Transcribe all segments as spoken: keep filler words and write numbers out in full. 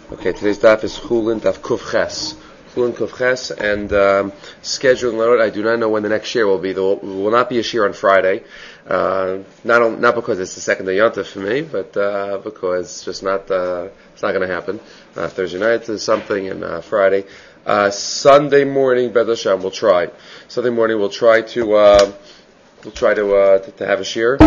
Okay, today's daf is Chulin Daf Kuf Ches. Chulin Kuf Ches, and um, scheduling note, I do not know when the next shir will be. There will, will not be a shir on Friday. Uh, not not because it's the second day Yontif for me, but uh, because it's just not uh, it's not going to happen. Uh, Thursday night is something, and uh, Friday. Uh, Sunday morning, B'ez Hashem, we'll try. Sunday morning, we'll try to uh, we'll try to, uh, to to have a shir.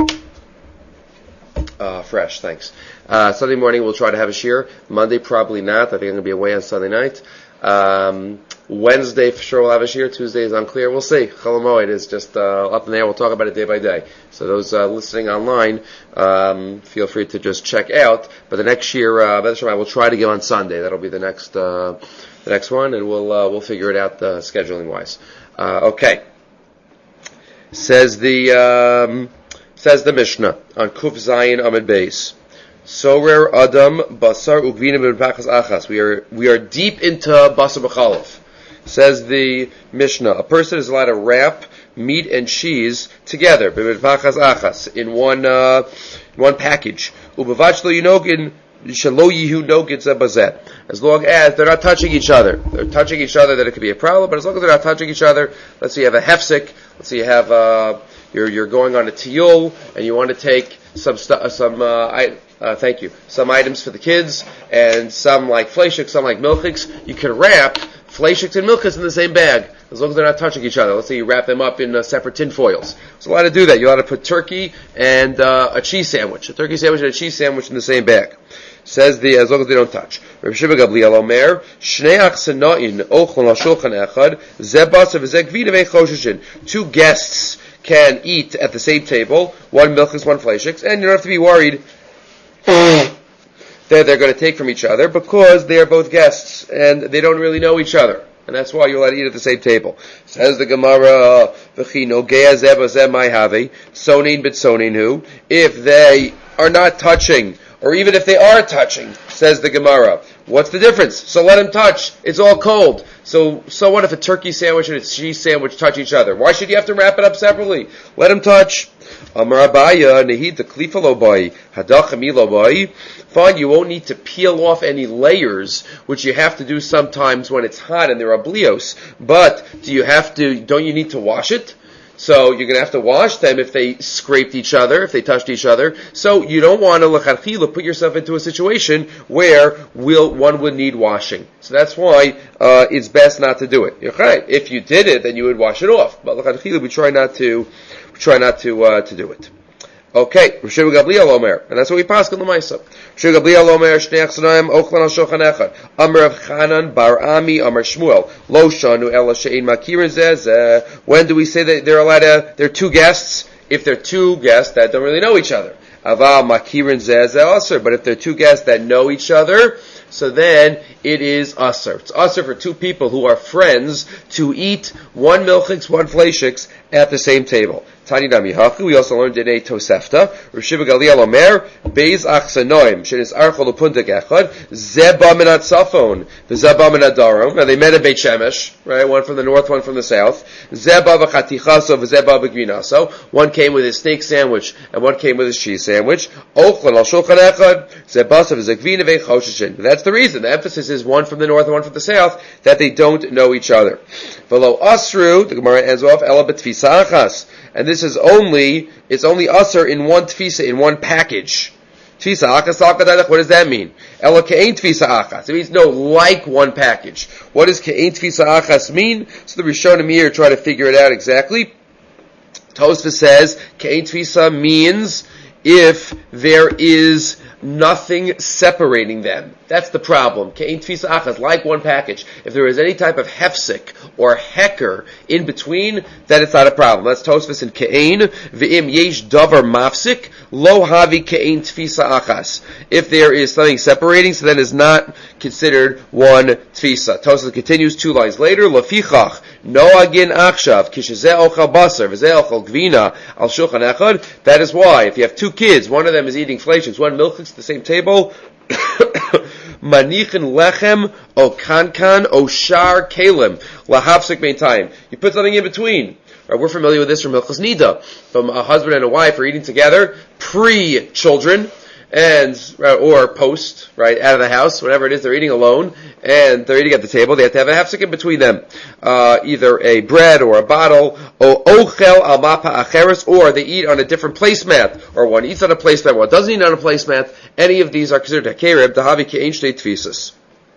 Uh, fresh, thanks. Uh, Sunday morning we'll try to have a shir. Monday probably not. I think I'm going to be away on Sunday night. Um, Wednesday for sure we'll have a shir. Tuesday is unclear. We'll see. Chol Hamoed is just uh, up in the air. We'll talk about it day by day. So those uh, listening online, um, feel free to just check out. But the next shir, uh, B'ez Hashem, I will try to give on Sunday. That'll be the next uh, the next one, and we'll uh, we'll figure it out uh, scheduling wise. Uh, okay. Says the. Um, Says the Mishnah on Kuf Zayin Amid Beis. Sorer Adam Basar Ugvina B'Pachas Achas. We are we are deep into Basar B'Chalov. Says the Mishnah, a person is allowed to wrap meat and cheese together B'Pachas Achas in one uh, one package. Ubavach Lo Yinogin Shelo Yihu Nogin Zebazet. As long as they're not touching each other, they're touching each other, then it could be a problem. But as long as they're not touching each other, let's say you have a hefsek, let's say you have uh, You're you're going on a tiyul and you want to take some stu- some uh, I, uh, thank you some items for the kids and some like fleishiks, some like milchiks. You can wrap fleishiks and milchiks in the same bag as long as they're not touching each other. Let's say you wrap them up in uh, separate tin foils. There's a lot to do that. You're allowed to put turkey and uh, a cheese sandwich, a turkey sandwich and a cheese sandwich in the same bag. Says the as long as they don't touch. Reb Shimon Gamliel Omer Shnei achsanoin ochlon al shulchan echad ze basar v'ze gvina ve'en choshishin. Two guests can eat at the same table, one milchiks, one fleishiks, and you don't have to be worried that they're going to take from each other because they are both guests and they don't really know each other. And that's why you're allowed to eat at the same table. Says the Gemara, sonin bit soninu. If they are not touching, or even if they are touching, says the Gemara, what's the difference? So let them touch. It's all cold. So, so what if a turkey sandwich and a cheese sandwich touch each other? Why should you have to wrap it up separately? Let them touch. Amar Abaya, nehid the klifa lo bai, hadachami lo bai. Fine, you won't need to peel off any layers, which you have to do sometimes when it's hot and there are blios. But do you have to? Don't you need to wash it? So you're going to have to wash them if they scraped each other, if they touched each other. So you don't want to l'chadchila put yourself into a situation where will, one would need washing. So that's why uh, it's best not to do it. If you did it, then you would wash it off. But l'chadchila, we try not to, we try not to uh, to do it. Okay, Rav Shimon Gamliel Omer, and that's what we pass on the Maisa. Rav Shimon Gamliel Omer, Shnei achsanoim ochlan al shulchan echad. Amar Rav Chanan bar Ami, Amar Shmuel, Lo shanu ela she'ein makirin zeh. When do we say that they're allowed to? They're two guests. If they're two guests that don't really know each other, aval makirin zeh aser. But if they're two guests that know each other, so then it is aser. It's aser for two people who are friends to eat one milchiks, one fleishiks at the same table. Tani Nami Hachu. We also learned in a Tosefta. Rav Shimon Gamliel Omer Beis Achsanoim Shenis Archol Upuntek Echad Zeba Min Atzafon Zeba Min Adarom. Now they met at Beit Shemesh, right? One from the north, one from the south. Zeba v'chatichaso v'zeba b'gvinaso. One came with his steak sandwich and one came with his cheese sandwich. Ochlan al shulchan echad zebasa v'zekvina ve'choshishin. That's the reason. The emphasis is one from the north and one from the south, that they don't know each other. V'lo asru, the Gemara ends off, ela b'tfisa achas. And this is only, it's only usher in one tfisa, in one package. Tfisa achas al kadadach, what does that mean? Ela ke'ein tfisa achas. It means no, like one package. What does ke'ein tfisa achas mean? So the Rishonim here try to figure it out exactly. Tosfos says, ke'ein tfisa means if there is nothing separating them. That's the problem. Ke'ein tfisa achas, like one package. If there is any type of hefsek or hecker in between, then it's not a problem. That's Tosfos in Ke'ein. V'im yesh davar mafsik, lo havi ke'ein tfisa achas. If there is something separating, so then it's not considered one tfisa. Tosfos continues two lines later. Lafichach, noagin achshav, kishezeh ochal basar, v'zeh ochal gvina, al shulchan echad. That is why, if you have two kids, one of them is eating fleishiks, one milchiks at the same table, manichin lechem o kankan o shar kalim lahafsik bein time. You put something in between. Right, we're familiar with this from Hilchos Nida, from a husband and a wife are eating together pre-children, and or post, right, out of the house, whatever it is, they're eating alone, and they're eating at the table, they have to have a hafsek in between them. Uh, either a bread or a bottle, or ochel al mapa acheres, or they eat on a different placemat, or one eats on a placemat, one doesn't eat on a placemat. Any of these are considered hakerib, dahavi ke'ein shtei tfisus.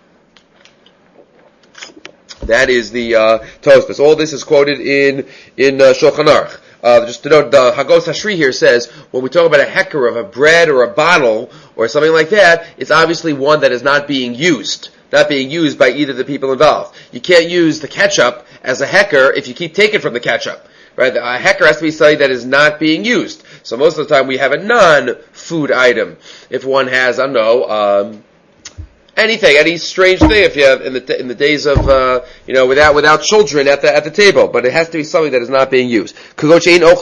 That is the uh, Tosfos. All this is quoted in in uh, Shulchan Aruch. Uh, just to note, the Hagos Hashri here says, when we talk about a heker of a bread or a bottle or something like that, it's obviously one that is not being used. Not being used by either of the people involved. You can't use the ketchup as a heker if you keep taking from the ketchup. Right? A heker has to be something that is not being used. So most of the time we have a non-food item. If one has, I don't know, um, anything, any strange thing, if you have in the in the days of uh, you know without without children at the at the table, but it has to be something that is not being used. One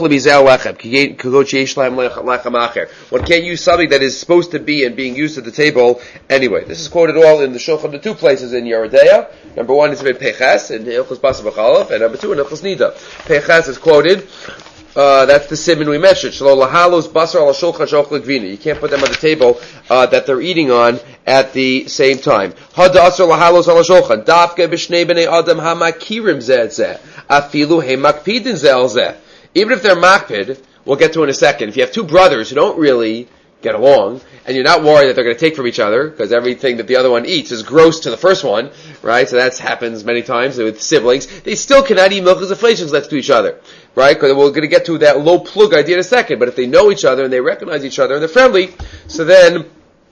can't use something that is supposed to be and being used at the table anyway. This is quoted all in the Shulchan, the two places in Yeridea. Number one is in Peches in Hilchos Basa B'Chalaf, and number two in Hilchos Nida. Peches is quoted. Uh, that's the siman we mentioned. Shelo lahalos basar al shulchan shochel gvina. You can't put them on the table uh, that they're eating on at the same time. Hada asar lahalos al shulchan. Dafke b'shnei b'nei adam hamakirim zeh zeh. Afilu he makpidin zeh al zeh. Even if they're makpid, we'll get to in a second. If you have two brothers who don't really get along, and you're not worried that they're going to take from each other, because everything that the other one eats is gross to the first one, right? So that happens many times with siblings. They still cannot eat milk as a fleishings next to each other, right? Because we're going to get to that low plug idea in a second, but if they know each other and they recognize each other and they're friendly, so then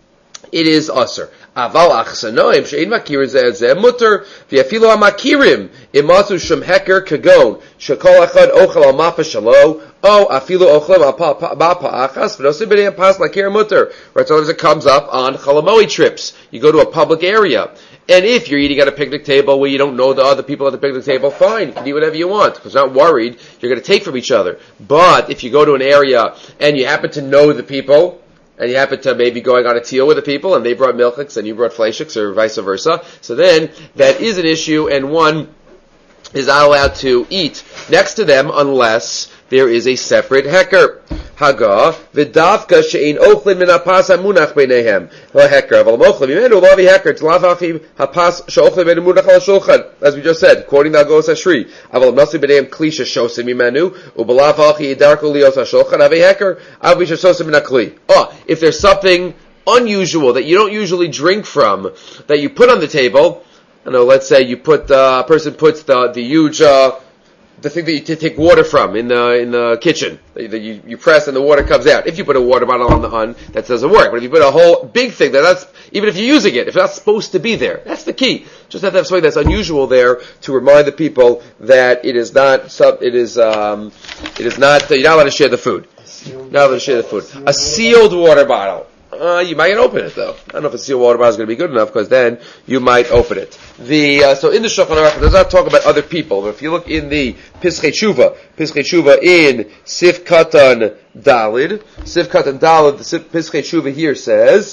it is usher. Aval achsanoim she'in makir zeh zeh mutter v'yafilu hamakirim imasu shem heker kagon shekol echad ochel al mapa shalo o afilu ochel al mapa achas v'nosim b'nei pas lakir mutter. Right, sometimes it comes up on chalamoi trips. You go to a public area, and if you're eating at a picnic table where you don't know the other people at the picnic table, fine, you can eat whatever you want, because you're not worried you're going to take from each other. But if you go to an area and you happen to know the people, and you happen to maybe going on a teal with the people, and they brought milchiks and you brought fleishiks, or vice versa, so then that is an issue, and one is not allowed to eat next to them unless there is a separate heker. Haga v'davka she'ein ochlin min hapas hamunach beinehem heker aval mochlin mimenu lavi heker tzlavachi hapas she'ochlin min hamunach al shulchan, as we just said, quoting the Hagos Hashri. Aval nasi b'neihem kli she'shosim mimenu ubelavachi yidarku lios hashulchan ave heker avi she'shosim min hakli. Oh, if there's something unusual that you don't usually drink from that you put on the table, I know, let's say you put uh, a person puts the the huge uh, the thing that you t- take water from in the in the kitchen that you, you press and the water comes out. If you put a water bottle on the on, that doesn't work. But if you put a whole big thing, that that's even if you're using it, if it's not supposed to be there, that's the key. Just have to have something that's unusual there to remind the people that it is not sub. It is um, it is not. You're not allowed to share the food. Not allowed to share the food. A sealed water bottle. Uh, you might open it though. I don't know if a sealed water bottle is going to be good enough, because then you might open it. The uh, so in the Shulchan Aruch it does not talk about other people. But if you look in the Pischei Tshuva, Pischei Tshuva in Sif Katan Dalid, Sif Katan Dalid, the Pischei Tshuva here says,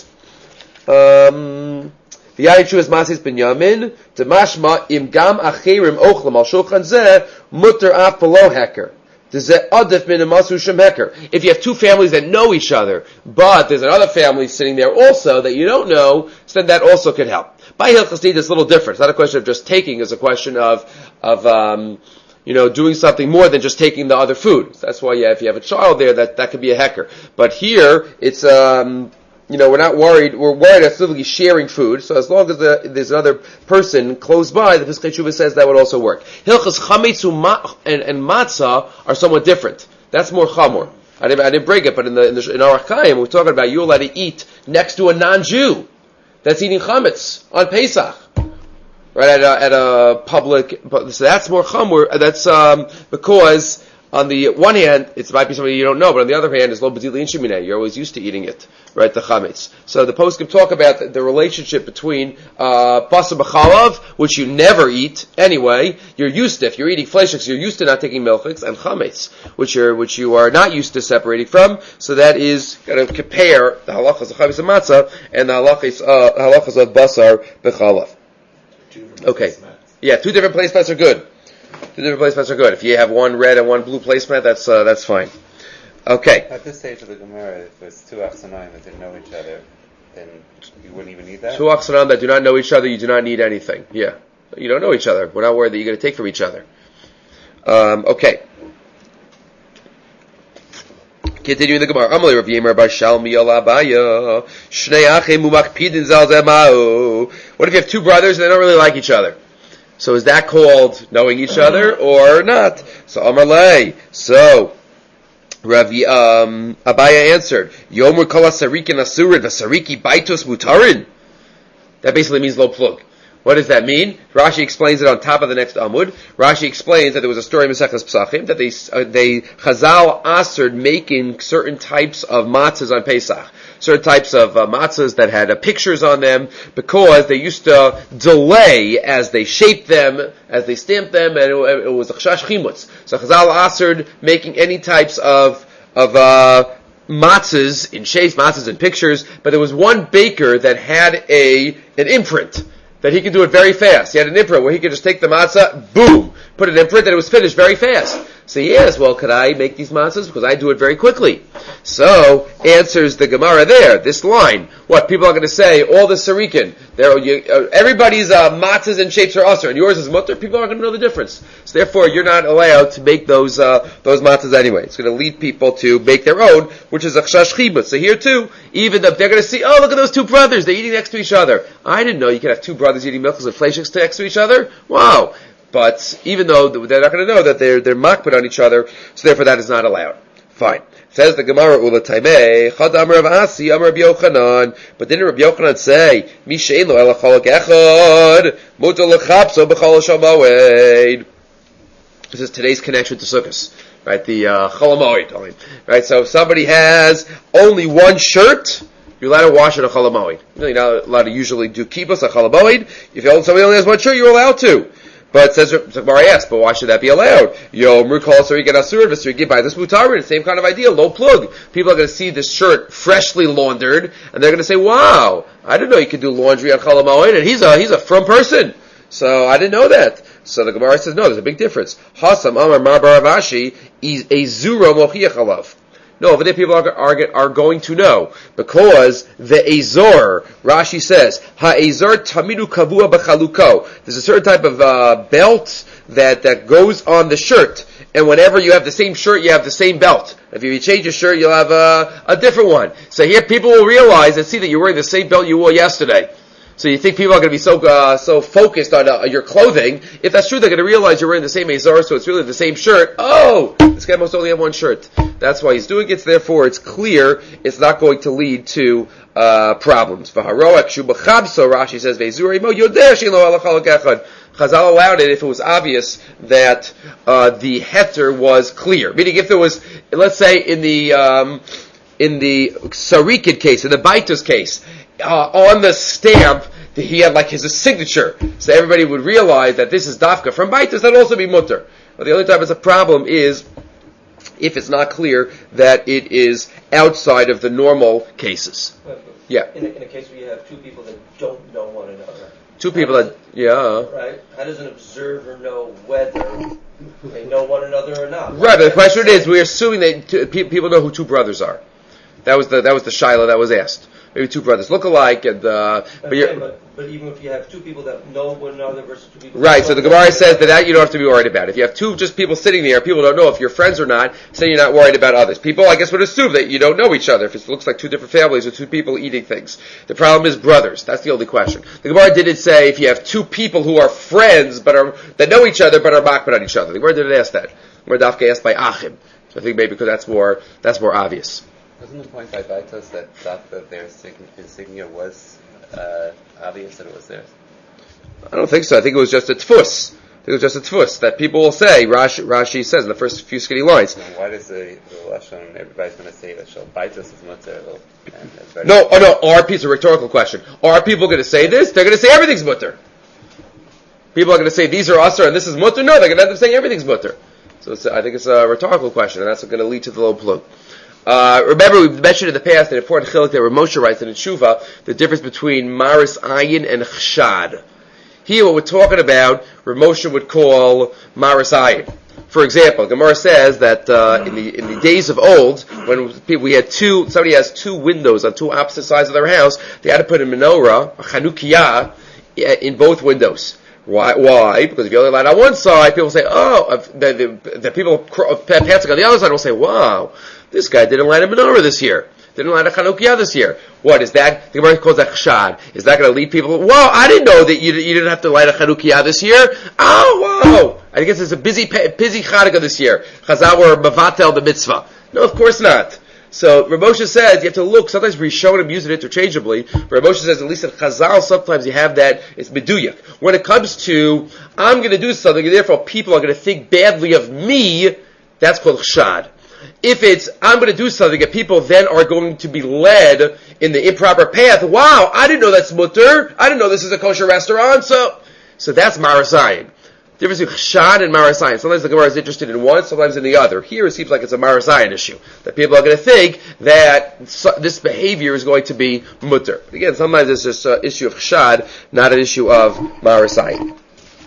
um, V'yayin Tshuva's Masis Binyamin Demashma Im Gam Achirim Ochlam Al Shulchan Zeh Mutter Af Below Heker. If you have two families that know each other, but there's another family sitting there also that you don't know, so then that also could help. By Hilchos Nida, it's a little different. It's not a question of just taking; it's a question of of um, you know doing something more than just taking the other food. That's why, yeah, if you have a child there, that that could be a heker. But here, it's um, you know we're not worried. We're worried about simply sharing food. So as long as the, there's another person close by, the Pischei Tshuva says that would also work. Hilchos chametz and, and matzah are somewhat different. That's more chamor. I didn't, I didn't break it, but in the in, the, in our Chaim, we're talking about you're allowed to eat next to a non-Jew that's eating chametz on Pesach, right at a, at a public. So that's more chamor. That's um, because. On the one hand, it might be something you don't know, but on the other hand, it's lo b'dili and shiminei. You're always used to eating it, right? The chametz. So the post can talk about the, the relationship between uh, basa b'chalav, which you never eat anyway. You're used to, if you're eating fleishiks, you're used to not taking milchiks, and chametz, which are which you are not used to separating from. So that is going to compare the halachas of chametz and matzah and the halachas uh, halachas of basar b'chalav. Okay, yeah, two different placemats are good. Two different placemats are good. If you have one red and one blue placemat, that's uh, that's fine. Okay. At this stage of the Gemara, if there's two Achsanaim that didn't know each other, then you wouldn't even need that? Two Achsanaim that do not know each other, you do not need anything. Yeah. You don't know each other. We're not worried that you're going to take from each other. Um, okay. Continuing the Gemara. Amalei Rav Yemer bar Shalmi ala Abaya. Shnei achim umakpidin zal zemau. What if you have two brothers and they don't really like each other? So is that called knowing each other or not? So Amalei. So Rav um, Abaya answered, Yomer kol hasarikin asurin v'sariki baitos mutarin. That basically means lo plug. What does that mean? Rashi explains it on top of the next Amud. Rashi explains that there was a story in Maseches Pesachim that they uh, they Chazal asered making certain types of matzahs on Pesach, certain types of uh, matzahs that had uh, pictures on them, because they used to delay as they shaped them, as they stamped them, and it, it was a chashash chimutz. So Chazal asered making any types of of uh, matzahs in shapes, matzahs in pictures, but there was one baker that had a an imprint that he could do it very fast. He had an imprint where he could just take the matzah, boom, put an imprint, and it was finished very fast. So he asked, well, could I make these matzahs? Because I do it very quickly. So, answers the Gemara there, this line. What, people are going to say, all the sarikin, uh, everybody's uh, matzahs and shapes are usher, and yours is mutter, people aren't going to know the difference. So therefore, you're not allowed to make those uh, those matzahs anyway. It's going to lead people to make their own, which is a chashash chibut. So here too, even if they're going to see, oh, look at those two brothers, they're eating next to each other. I didn't know you could have two brothers eating milk and fleishiks next to each other. Wow. But even though they're not going to know that they're they're makpid on each other, so therefore that is not allowed. Fine. Says the Gemara, Ula Taimei, Chad Amar Rav Asi, Amar Rabbi Yochanan. But didn't Rabbi Yochanan say, Mi she'en lo ela cholok echad, mutar l'chapso b'chol shamoed. This is today's connection to Sukkot, right? The uh, Chol HaMoed, right? So if somebody has only one shirt, you're allowed to wash it a Chol HaMoed. You're not allowed to usually do kibbutz a Chol HaMoed. If somebody only has one shirt, you're allowed to. But says Gemara asked, but why should that be allowed? Yo, Merkal Sarigan Asur, Visrigi by this mutarin, same kind of idea, low plug. People are going to see this shirt freshly laundered, and they're going to say, wow, I didn't know you could do laundry on Chol HaMoed, and he's a, he's a from person. So I didn't know that. So the Gemara says, no, there's a big difference. Hasam Amar Mar Baravashi is a zuro mochiach alav. No, over there people are, are, are going to know, because the Azor, Rashi says, Ha-Azor tamidu kavua b'chaluko. There's a certain type of uh, belt that, that goes on the shirt, and whenever you have the same shirt, you have the same belt. If you change your shirt, you'll have a, a different one. So here people will realize and see that you're wearing the same belt you wore yesterday. So you think people are going to be so uh, so focused on uh, your clothing. If that's true, they're going to realize you're wearing the same Azor, so it's really the same shirt. Oh, this guy must only have one shirt. That's why he's doing it. Therefore, it's clear it's not going to lead to uh, problems. Rashi says, Chazal allowed it if it was obvious that uh, the heter was clear. Meaning, if there was, let's say, in the um, in the Sarikid case, in the Baitus case, Uh, on the stamp, he had like his a signature, so everybody would realize that this is dafka from Baitus. That'd also be mutter. But the only time it's a problem is if it's not clear that it is outside of the normal cases. But Yeah. In a, in a case where you have two people that don't know one another. Two people that, yeah. Right? How does an observer know whether they know one another or not? Right, but the question is, we're assuming that two, pe- people know who two brothers are. That was the that was the shaila that was asked. Maybe two brothers look alike, and uh, but, okay, you're, but but even if you have two people that know one another versus two people, right. that So the don't Gemara know says that, that you don't have to be worried about. If you have two just people sitting there, people don't know if you're friends or not. Say you're not worried about others. People, I guess, would assume that you don't know each other if it looks like two different families or two people eating things. The problem is brothers. That's the only question. The Gemara didn't say if you have two people who are friends but are that know each other but are makbid on each other. The Gemara didn't ask that. The Gemara dafka asked by achim. So I think maybe because that's more that's more obvious. Wasn't the point by Baitos that that, that their insignia was uh, obvious that it was theirs? I don't think so. I think it was just a tfus. I think it was just a tfus that people will say. Rashi, Rashi says in the first few skinny lines. So why does the, the Lashon, everybody's going to say that Shal Baitos is mutter? No, oh no, are it's a rhetorical question. Are people going to say this? They're going to say everything's mutter. People are going to say these are usher and this is mutter. No, they're going to end up saying everything's mutter. So it's, I think it's a rhetorical question, and that's going to lead to the low plug. Uh, remember, we mentioned in the past an important chiluk that Moshe writes in Tshuva, the difference between Maris Ayin and Chshad. Here, what we're talking about, Rav Moshe would call Marasayin. For example, Gemara says that uh, in the in the days of old, when people, we had two, somebody has two windows on two opposite sides of their house, they had to put a menorah, a chanukiyah, in both windows. Why? Why? Because if you only light on one side, people say, "Oh," the, the, the people passing on the other side will say, "Wow, this guy didn't light a menorah this year. Didn't light a chanukiyah this year." What is that? The Gemara calls that chshad. Is that going to lead people? Whoa! I didn't know that you, you didn't have to light a chanukiyah this year. Oh, whoa! I guess it's a busy, busy Chanukah this year. Chazal were mavatel the mitzvah. No, of course not. So Rav Moshe says you have to look. Sometimes Rishonim use it interchangeably. Rav Moshe says at least in Chazal sometimes you have that. It's meduyak. When it comes to I'm going to do something, and therefore people are going to think badly of me, that's called chshad. If it's I'm going to do something and people then are going to be led in the improper path, wow, I didn't know that's mutter. I didn't know this is a kosher restaurant. So, so that's marasayin. The difference between chshad and marasayin. Sometimes the Gemara is interested in one, sometimes in the other. Here it seems like it's a marasayin issue. That people are going to think that this behavior is going to be mutter. But again, sometimes it's just an issue of chshad, not an issue of marasayin.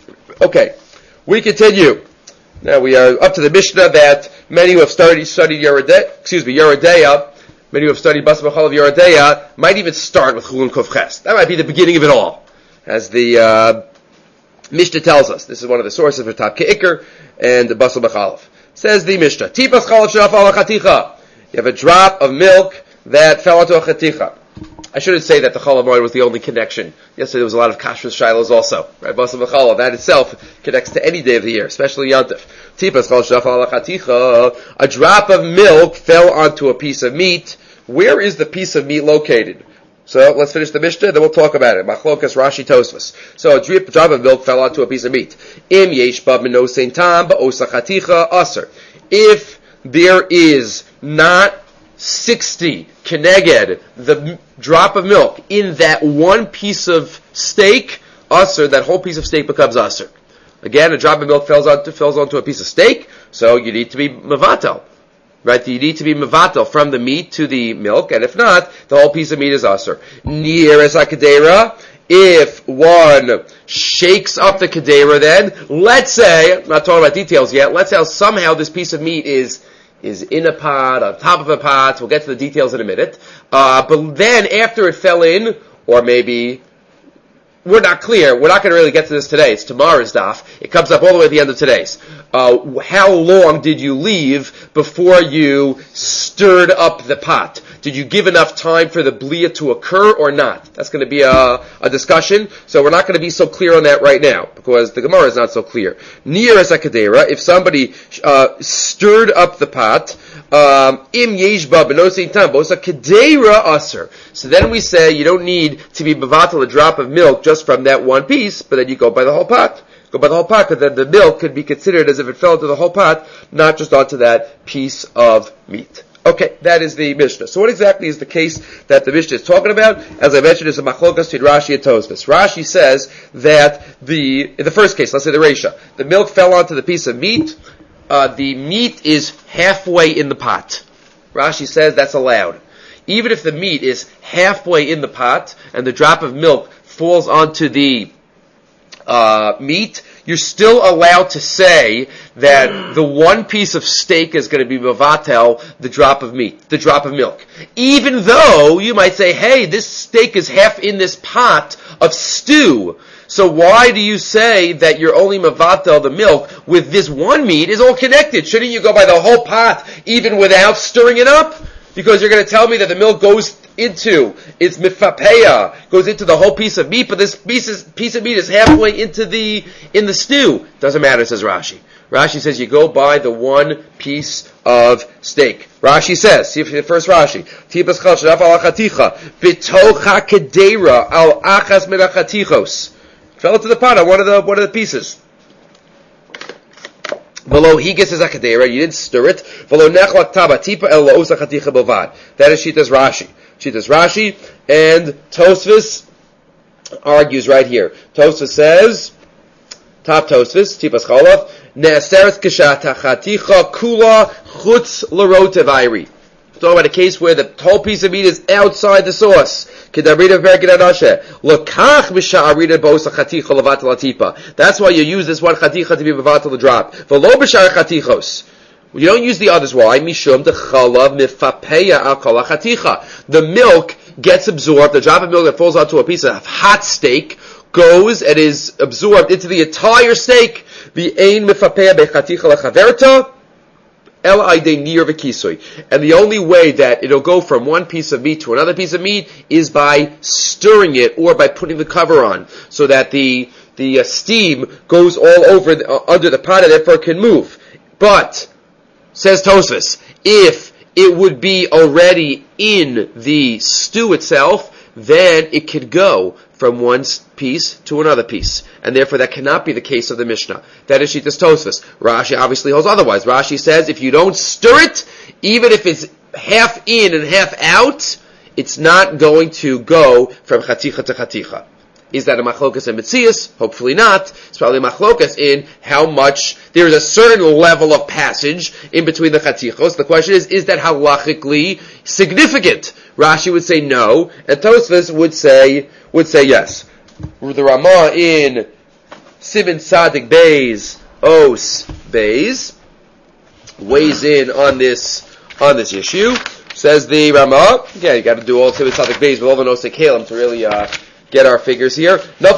Okay, we continue. Now we are up to the Mishnah that many who have studied, studied Yerodei, excuse me, Yerodei, many who have studied Bas B'chal of Yerodei, might even start with Chulun Kuf Ches. That might be the beginning of it all. As the, uh, Mishnah tells us. This is one of the sources for Tab Ke'ikr and the Bas B'chal. Says the Mishnah, Tipas Chalav Shaf Ala Chaticha. You have a drop of milk that fell onto a Chaticha. I shouldn't say that the Chalav Moed was the only connection. Yesterday there was a lot of kashrus shilos also. Right? Bas B'chal, that itself connects to any day of the year, especially Yantif. Tipas Chalav Shaf Ala Chaticha. A drop of milk fell onto a piece of meat. Where is the piece of meat located? So let's finish the Mishnah, then we'll talk about it. Machlokas Rashi Tosfos. So a drop of milk fell onto a piece of meat. Im yesh ba minosein tam ba'osa chaticha aser. If there is not sixty keneged, the drop of milk, in that one piece of steak, aser, that whole piece of steak becomes aser. Again, a drop of milk falls onto, falls onto a piece of steak, so you need to be mevatel. Right, you need to be mevatel from the meat to the milk, and if not, the whole piece of meat is aser. Nieres hakadera, if one shakes up the kadera, then let's say, I'm not talking about details yet, let's say somehow this piece of meat is is in a pot, on top of a pot. We'll get to the details in a minute. Uh, but then after it fell in, or maybe we're not clear. We're not going to really get to this today. It's tomorrow's daf. It comes up all the way at the end of today's. Uh, how long did you leave before you stirred up the pot? Did you give enough time for the blia to occur or not? That's going to be a, a discussion. So we're not going to be so clear on that right now because the Gemara is not so clear. Near as a kadera, if somebody uh, stirred up the pot, um, im yeshba benosin tambo, it's a kadera aser. So then we say you don't need to be mevatel a drop of milk just from that one piece, but then you go by the whole pot. Go by the whole pot, because then the milk could be considered as if it fell into the whole pot, not just onto that piece of meat. Okay, that is the Mishnah. So what exactly is the case that the Mishnah is talking about? As I mentioned, it's a machlokas between Rashi and Tosfos. Rashi says that the, in the first case, let's say the Reisha, the milk fell onto the piece of meat, uh, the meat is halfway in the pot. Rashi says that's allowed. Even if the meat is halfway in the pot, and the drop of milk falls onto the Uh, meat, you're still allowed to say that the one piece of steak is going to be mevatel, the drop of meat, the drop of milk. Even though you might say, hey, this steak is half in this pot of stew. So why do you say that you're only mevatel the milk with this one meat is all connected? Shouldn't you go by the whole pot even without stirring it up? Because you're going to tell me that the milk goes into, it's mifapeya, goes into the whole piece of meat, but this piece, is, piece of meat is halfway into the, in the stew. Doesn't matter, says Rashi. Rashi says you go by the one piece of steak. Rashi says, see if the first Rashi, Tibas chal shadaf al achaticha, bitocha kedera al achas min achatichos. Fell into the pot on one of the, one of the pieces. Below higas is a kadera, you didn't stir it. Below nechlak taba tipa el laosa chaticha bovad. That is Shitas Rashi. Shitas Rashi, and Tosfos argues right here. Tosfos says, top Tosfos, tipas chalav, ne'aseret k'shat hachaticha kula chutz l'rotev ayri. talking about a case where the whole piece of meat is outside the sauce. That's why you use this one chaticha to be mevatel the drop. You don't use the others. Why? Mishum the chalav mifapeya al kol chaticha. The milk gets absorbed. The drop of milk that falls onto a piece of hot steak goes and is absorbed into the entire steak. The ein mifapeya bechaticha lechaverta. El aidei nir v'kisui. And the only way that it'll go from one piece of meat to another piece of meat is by stirring it or by putting the cover on, so that the the uh, steam goes all over the, uh, under the pot and therefore can move. But says Tosfos, if it would be already in the stew itself, then it could go from one piece to another piece. And therefore that cannot be the case of the Mishnah. That is Shittas Tosfos. Rashi obviously holds otherwise. Rashi says if you don't stir it, even if it's half in and half out, it's not going to go from chaticha to chaticha. Is that a machlokas in Metzias? Hopefully not. It's probably a machlokas in how much, there is a certain level of passage in between the chatichos. The question is, is that halachically significant? Rashi would say no, and Tosfos would say, would say yes. The Ramah in Siman Tzadik Beis, Os Beis, weighs in on this, on this issue. Says the Ramah, yeah, you gotta do all Siman Tzadik Beis with all the Nosei Kalim to really, uh, get our figures here. You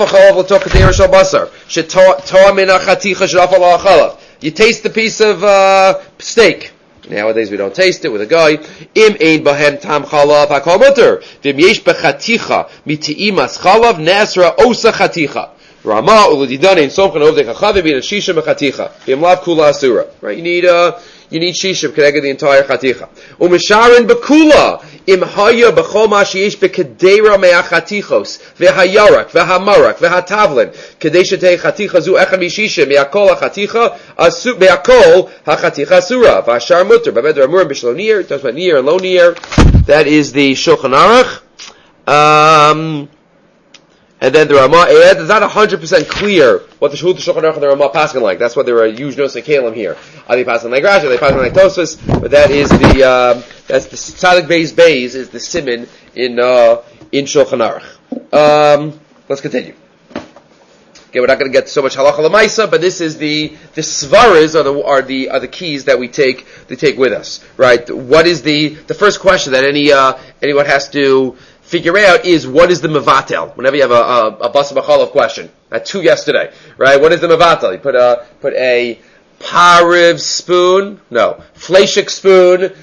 taste the piece of uh, steak. Nowadays we don't taste it with a guy. Im ein bahem tam chalav hakol muter. V'im yesh bechaticha miti'imas chalav nasra osa chaticha. Rama uladidan ein somchen ovdei chachav v'in shisha mechaticha. V'im lav kula asura. Right? You need uh, you need shisha connected the entire chaticha. Umisharin bekula im haya b'chol ma sheyesh bekedera me'achatichos v'hayarak v'hamarak v'hatavlin kedei shetei chaticha zu echad mishisha me'akol hachaticha asu me'akol hachaticha asura v'ashar muter b'beder amurim b'shlo nir. It talks about nir and lo nir. That is the Shulchan Aruch. Um, and then the Ramah, it's not one hundred percent clear what the Shulchan Aruch and the Ramah passing like. That's why there are huge Nosei Kalim here. Are they passing like Rashi? Are they passing like Tosfos? But that is the, um, that's the Tzadik Beis Beis is the Siman in, uh, in Shulchan Aruch. Um, let's continue. Okay, we're not going to get so much halacha l'maisa, but this is the, the svaras are the, are the, are the keys that we take, they take with us. Right? What is the, the first question that any, uh, anyone has to figure out is, what is the mevatel? Whenever you have a, a, a basa b'chalav question. I had two yesterday, right? What is the mevatel? You put a, put a pariv spoon, no, fleshik spoon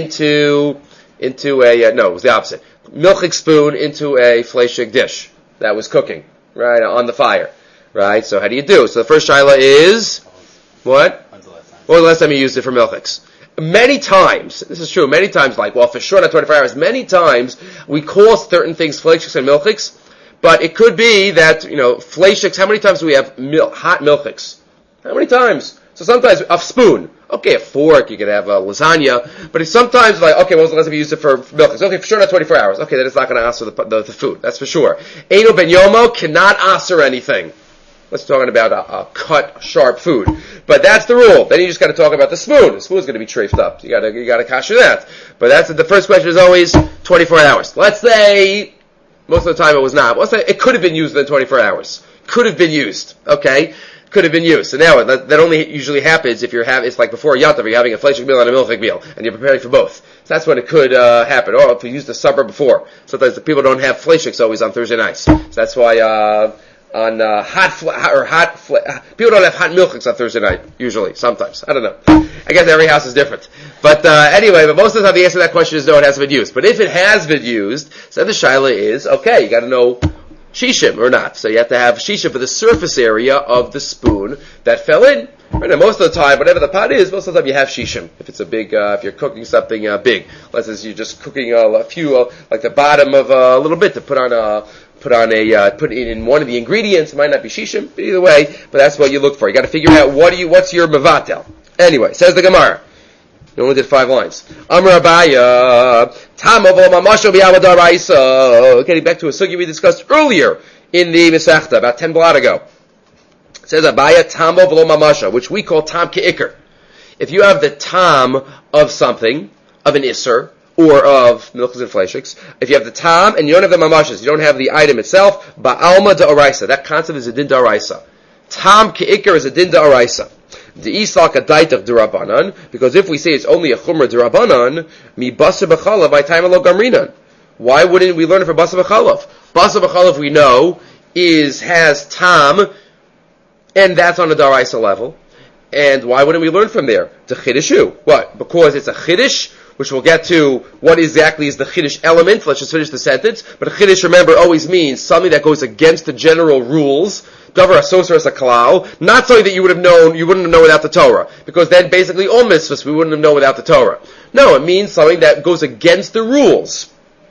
into, into a, uh, no, it was the opposite. Milchik spoon into a fleshik dish that was cooking, right, on the fire, right? So how do you do? So the first shaila is, what? When's the last time? When was the last time you used it for milchiks? Many times, this is true, many times, like, well, for sure not twenty-four hours, many times we call certain things fleishiks and milchiks, but it could be that, you know, fleishiks, how many times do we have mil- hot milchiks? How many times? So sometimes a spoon, okay, a fork, you could have a lasagna, but it's sometimes like, okay, when was the last time you used it for milchiks? Okay, for sure not twenty-four hours. Okay, then it's not going to answer the, the, the food, that's for sure. Eino ben yomo cannot answer anything. Let's talking about a, a cut, sharp food. But that's the rule. Then you just got to talk about the spoon. The spoon's going to be trafed up. You got to you got to kasher that. But that's the first question is always twenty-four hours. Let's say most of the time it was not. Let's say it could have been used in twenty-four hours. Could have been used. Okay, could have been used. So now that, that only usually happens if you're having. It's like before a yantav, you're having a fleshik meal and a milchik meal, and you're preparing for both. So that's when it could uh, happen. Or if you used the supper before. Sometimes the people don't have fleshiks always on Thursday nights. So that's why. Uh, On uh, hot fl- or hot fl- people don't have hot milchiks on Thursday night usually. Sometimes I don't know. I guess every house is different. But uh, anyway, but most of the time the answer to that question is no, it hasn't been used. But if it has been used, so the shaila is okay. You got to know shishim or not. So you have to have shishim for the surface area of the spoon that fell in. Right now, most of the time, whatever the pot is, most of the time you have shishim. If it's a big, uh, if you're cooking something uh, big, unless it's you're just cooking uh, a few, uh, like the bottom of uh, a little bit to put on a. Put on a uh, put it in one of the ingredients. It might not be shishim, but either way. But that's what you look for. You got to figure out what do you what's your mevatel. Anyway, says the Gemara. You only did five lines. Amar Abaya Tamavo Mamasho B'Amadaraisa. Getting back to a sugi we discussed earlier in the Masechta about ten blot ago. It says Abaya Tamo V'Lo Mamasho, which we call Tam Ke'ikr. If you have the tam of something of an isser or of milchas and fleishiks. If you have the tam and you don't have the mamashas, you don't have the item itself, ba'alma da'araisa. That concept is a din da'araisa. Tam ke'ikr is a din da'araisa. The islak a daitach d'rabanan, because if we say it's only a chumra d'rabanan, mi basa b'chalav by time alo gamrinan. Why wouldn't we learn it for basa b'chalav? Basa b'chalav we know is has tam, and that's on a daraisa level. And why wouldn't we learn from there? To chidishu. What? Because it's a chidish, which we'll get to what exactly is the chiddush element. Let's just finish the sentence. But a chiddush, remember, always means something that goes against the general rules. Davar asosar as a kalal. Not something that you would have known, you wouldn't have known without the Torah. Because then basically all mitzvahs we wouldn't have known without the Torah. No, it means something that goes against the rules.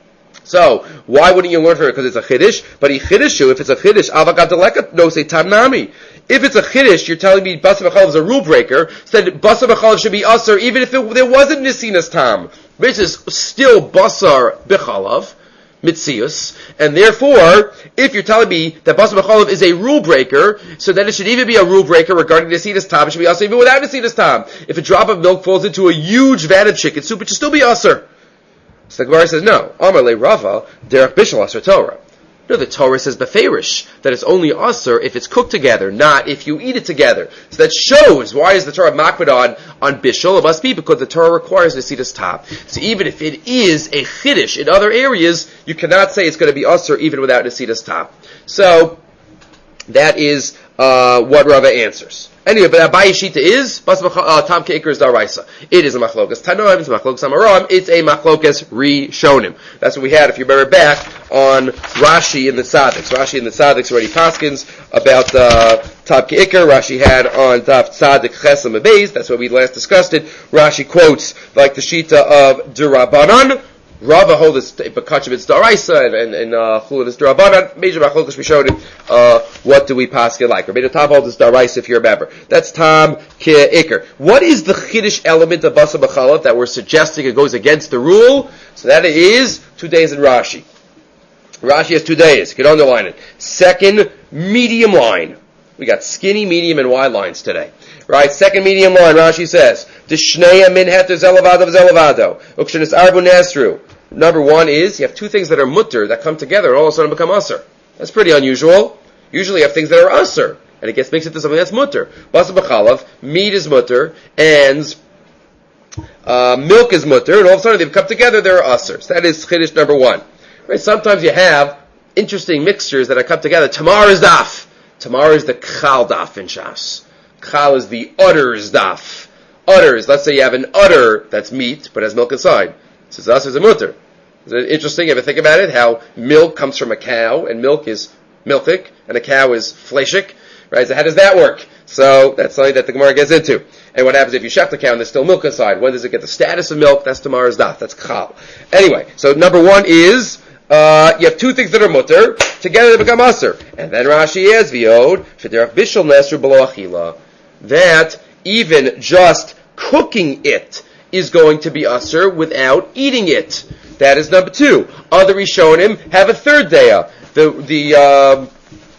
So, why wouldn't you learn from it? Because it's a chiddush. But a chiddush, if it's a chiddush, avagadaleka no say tamnami. If it's a chiddush, you're telling me basa b'chalav is a rule breaker, so that basa b'chalav should be usher, even if it, there wasn't nisinas tam, which is still basar b'chalav, mitzius, and therefore, if you're telling me that basa b'chalav is a rule breaker, so then it should even be a rule breaker regarding nisinas tam, it should be usher even without nisinas tam. If a drop of milk falls into a huge vat of chicken soup, it should still be usher. So the Gemara says, no, Amar le Rava, derech bishul asher Torah. No, the Torah says beferish, that it's only asur if it's cooked together, not if you eat it together. So that shows, why is the Torah makbid on, on bishul? It must be because the Torah requires nesitas top. So even if it is a chiddush in other areas, you cannot say it's going to be asur even without nesitas top. So, that is uh, what Rava answers. Anyway, but Abayi Shita is uh, Tam Keikr is Daraisa. It is a machlokas Tanoim, it's a machlokas Amaram, it's a machlokas Rishonim. That's what we had, if you remember back, on Rashi and the Tzadiks. Rashi and the Tzadiks already paskins about uh, Tam Keikr. Rashi had on Tav Tzadik Chesam Abeis. That's what we last discussed it. Rashi quotes like the Shita of Durabanan. Rava hold this Bakachim it's Daraisa and and uh Chulin is Durabanan. Major Machlokas we showed him uh what do we paskin like? Rabbeinu Tam hold this Daraisa if you remember. That's Tam Ke'ikr. What is the Chiddush element of Basa B'chalav that we're suggesting it goes against the rule? So that is two days in Rashi. Rashi has two days. You can underline it. Second medium line. We got skinny, medium, and wide lines today. Right, second medium line, Rashi says, D'shneya min heter zelavado v'zelavado, ukshenis arbu nesru. Number one is, you have two things that are mutter, that come together, and all of a sudden become usr. That's pretty unusual. Usually you have things that are usr, and it gets mixed into something that's mutter. Basa b'chalav, meat is mutter, and uh, milk is mutter, and all of a sudden they've come together, they're usr. So that is chiddush number one. Right, sometimes you have interesting mixtures that are come together. Tamar is daf. Tamar is the chal daf in Shas. Chal is the udders daf. Udders, let's say you have an udder that's meat, but has milk inside. So das is a mutter. Is it interesting? You ever think about it? How milk comes from a cow, and milk is milchik, and a cow is fleshik. Right? So how does that work? So that's something that the Gemara gets into. And what happens if you shech the cow and there's still milk inside? When does it get the status of milk? That's Tamar's daf. That's chal. Anyway, so number one is, Uh, you have two things that are mutter, together they become aser. And then Rashi has viod, shederach bishul nesru below achila, that even just cooking it is going to be aser without eating it. That is number two. Other Rishonim have a third daya. The, the, uh,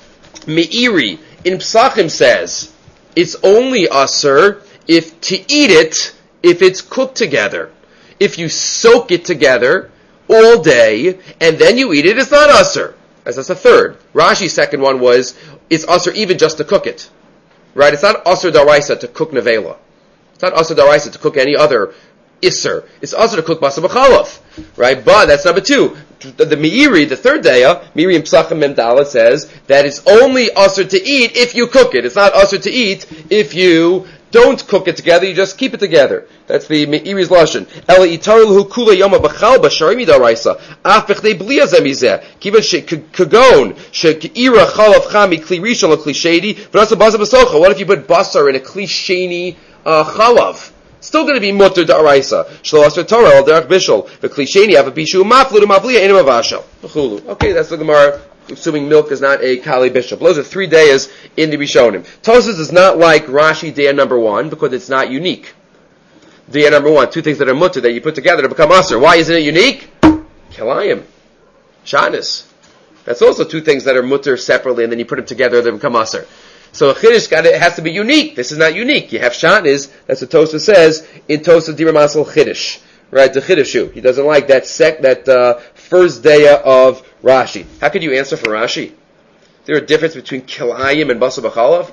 Meiri in Psachim says, it's only aser if to eat it, if it's cooked together. If you soak it together, all day, and then you eat it, it's not usher. As that's a third. Rashi's second one was, it's usher even just to cook it. Right? It's not usher daraisa to cook nevela. It's not usher daraisa to cook any other isser. It's usher to cook basa b'chalav. Right? But that's number two. The, the Meiri, the third daya, Meiri in Psachim Memdala says that it's only usher to eat if you cook it. It's not usher to eat if you don't cook it together, you just keep it together. That's the Meiri's lashon. Ela itarul kula yoma b'chal b'sharim midaraisa. Af b'chdei bli hazeh mizeh. Kivan shekagon shekeira chalav chami kli rishon l'kli sheni. But also basar b'socha. What if you put basar in a kli sheni uh, chalav? Still going to be mutter daraisa. Shlo asher Torah al derech bishul. V'kli sheni have a bishu maflu mavliya enim avashal. Okay, that's the Gemara. Assuming milk is not a kali bishop. Those are three dayas in the Rishonim. Tosas is not like Rashi daya number one because it's not unique. Daya number one, two things that are mutter that you put together to become aser. Why isn't it unique? Kilayim. Shanis. That's also two things that are mutter separately and then you put them together to become aser. So a chiddush got it has to be unique. This is not unique. You have shanis, that's what Tosas says, in Tosas Dira Masal Chiddush. Right, the Chidushu. He doesn't like that sec, that uh, first day of Rashi. How could you answer for Rashi? Is there a difference between Kilayim and Basar B'chalav?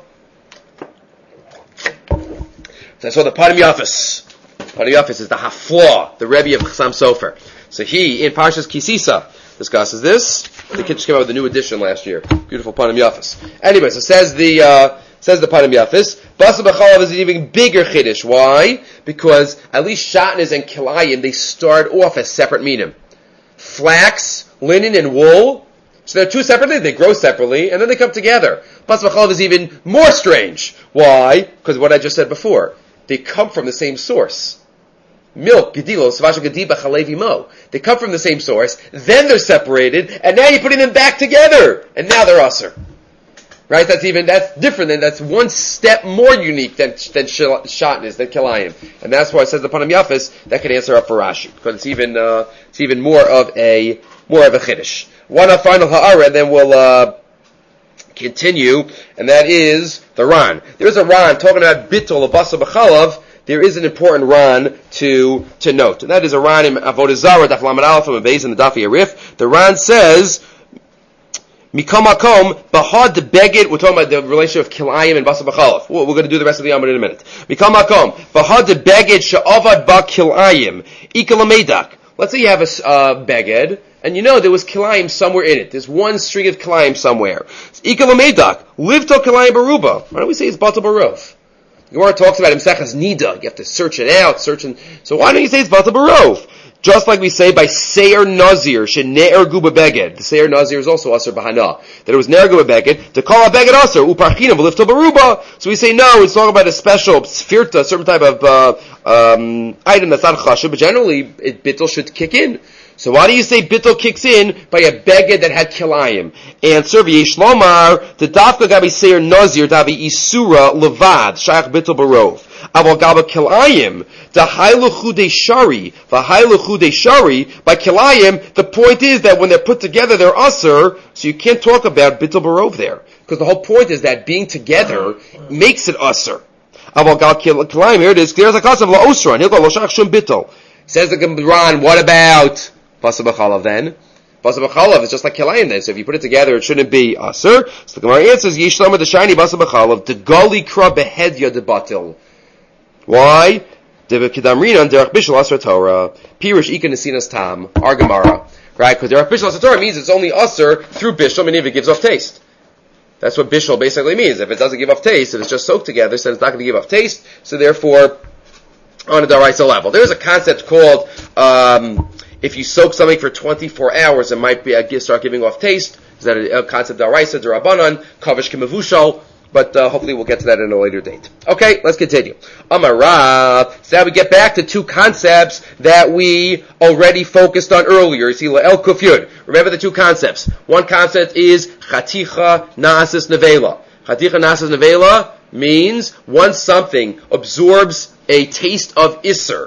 So I saw the Padim Yafis. Padim Yafis is the Haflah, the Rebbe of Chassam Sofer. So he, in Parshas Kisisa, discusses this. The kid just came out with a new edition last year. Beautiful Padim Yafis. Anyway, so says the uh, says the Padim Yafis, Basar B'chalav is an even bigger Chiddush. Why? Because at least Shatnez and Kilayim, they start off as separate minim. Flax, linen, and wool. So they're two separate things. They grow separately, and then they come together. Basar B'chalav is even more strange. Why? Because what I just said before. They come from the same source. Milk, gedilo, savasha gediba, chalevi mo. They come from the same source, then they're separated, and now you're putting them back together, and now they're usher. Right? That's even, that's different, than that's one step more unique than, than Shatnez, than Kilayim. And that's why it says the Panim Yafis, that can answer up for Rashi, because it's even, uh, it's even more of a, more of a chiddush. One final ha'ara, and then we'll, uh, continue, and that is the Ran. There's a Ran talking about bittul of Basar B'chalav. There is an important Ran to to note, and that is a Ran in Avodah Zarah, Daf Lamed Aleph, from a base in the Daf Yarif. The Ran says, Mikol Makom Bahad Beged. We're talking about the relationship of Kilayim and Basar B'chalav. We're going to do the rest of the Yom in a minute. Mikol Makom Bahad Beged She'avad Ba Kilayim Ikal Medak. Let's say you have a uh, beged, and you know there was kilayim somewhere in it. There's one string of kilayim somewhere. Ikal Medak live to kilayim baruba. Why don't we say it's batal barov? The Gemara talks about Msechas Nida. You have to search it out, search and so why don't you say it's batal barov? Just like we say by Seir Nazir, Shene'er Guba Beged. The Seir Nazir is also Asr Bahana. That it was Ne'er Guba Beged, to call a Beged Asr, Uparchina V'lifta Baruba. So we say no, it's talking about a special sfirta, a certain type of uh, um, item that's not chashuv, but generally it, bittul should kick in. So why do you say bittul kicks in by a Beged that had Kilayim? Answer, V'yesh Lomar, the Dafka Gabi Seir Nazir, Davi Isura Levad, Shach Bittul Barov. Aval Gaba Kilayim, the Hailuchu de Shari, the Hailuchu de Shari, by Kilayim, the point is that when they're put together, they're usher, so you can't talk about Bittul Barov there. Because the whole point is that being together makes it usher. Aval Gaba Kilayim, here it is, Clear as a Kasav La Osra, and he'll go Loshach Shum Bittul. Says the Gemara, what about Basar B'chalav then? Basar B'chalav is just like Kilayim then, so if you put it together, it shouldn't be usher. So the Gemara answers, Yishlama the shiny Basar B'chalav, the Gali Kra Behedya de Batil. Why? Derech Bishul Asra Torah. Pirish Ika Nesinas Tam. Our Gemara. Right? Because Derech Bishul Asra Torah means it's only Asr through Bishul, meaning if it gives off taste. That's what Bishul basically means. If it doesn't give off taste, if it's just soaked together, so it's not going to give off taste, so therefore, on a Daraisa level. There's a concept called, um, if you soak something for twenty-four hours, it might be, uh, start giving off taste. Is that a, a concept Daraisa, Darabanan, Kavish Kimavushal? But uh, hopefully we'll get to that in a later date. Okay, let's continue. Amara. So now we get back to two concepts that we already focused on earlier. You see, La'el Kufyud. Remember the two concepts. One concept is Chaticha Nasis Nevela. Chaticha Nasis Nevela means once something absorbs a taste of Isser.